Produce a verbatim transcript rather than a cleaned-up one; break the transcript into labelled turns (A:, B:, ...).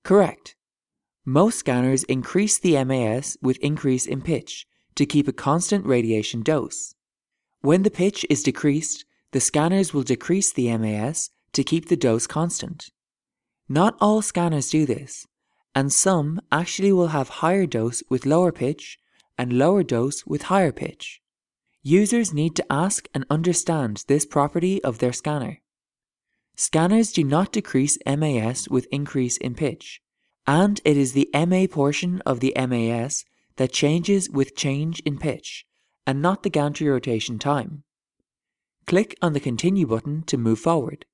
A: Correct. Most scanners increase the M A S with increase in pitch to keep a constant radiation dose. When the pitch is decreased, the scanners will decrease the M A S to keep the dose constant. Not all scanners do this, and some actually will have higher dose with lower pitch and lower dose with higher pitch. Users need to ask and understand this property of their scanner. Scanners do not decrease M A S with increase in pitch, and it is the M A portion of the M A S that changes with change in pitch, and not the gantry rotation time. Click on the Continue button to move forward.